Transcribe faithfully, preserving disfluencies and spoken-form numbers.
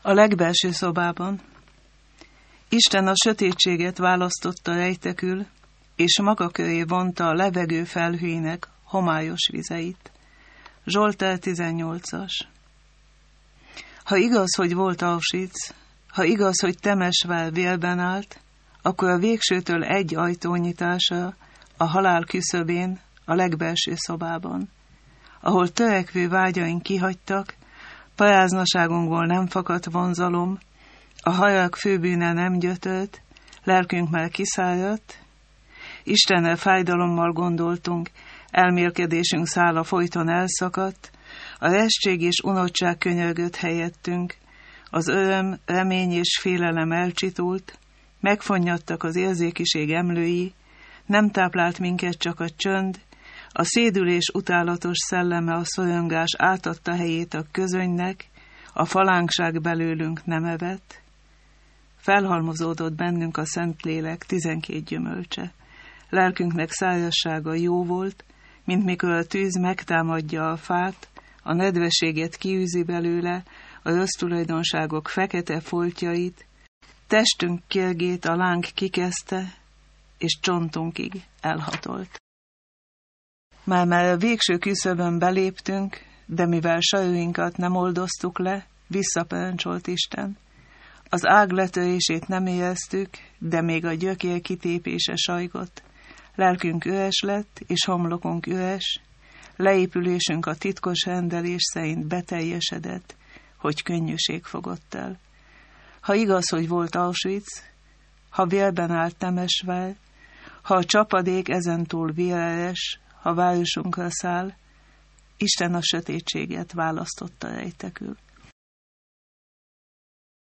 A legbelső szobában. Isten a sötétséget választotta rejtekül, és maga köré vonta a levegő felhőinek homályos vizeit. Zsoltár tizennyolcas. Ha igaz, hogy volt Auschwitz, ha igaz, hogy Temesvár vélben állt, akkor a végsőtől egy ajtónyitása a halál küszöbén, a legbelső szobában, ahol törekvő vágyaink kihagytak, paráznaságunkból nem fakadt vonzalom, a hajak főbűne nem gyötölt, lelkünk már kiszáradt, Istennel fájdalommal gondoltunk, elmélkedésünk szála folyton elszakadt, a restség és unottság könyörgött helyettünk, az öröm, remény és félelem elcsitult, megfonnyadtak az érzékiség emlői, nem táplált minket csak a csönd, a szédülés utálatos szelleme a szorongás átadta helyét a közönynek, a falánkság belőlünk nem evett. Felhalmozódott bennünk a Szentlélek tizenkét gyümölcse. Lelkünknek szárazsága jó volt, mint mikor a tűz megtámadja a fát, a nedveséget kiűzi belőle, a rossz tulajdonságok fekete foltjait, testünk kérgét a láng kikezdte, és csontunkig elhatolt. Már-már a végső küszöbön beléptünk, de mivel sajainkat nem oldoztuk le, visszaparancsolt Isten. Az ág letörését nem éreztük, de még a gyökér kitépése sajgott. Lelkünk üres lett, és homlokunk üres, leépülésünk a titkos rendelés szerint beteljesedett, hogy könnyűség fogott el. Ha igaz, hogy volt Auschwitz, ha vérben állt Temesvár, ha a csapadék ezentúl véreres, ha városunkra száll, Isten a sötétséget választotta rejtekül.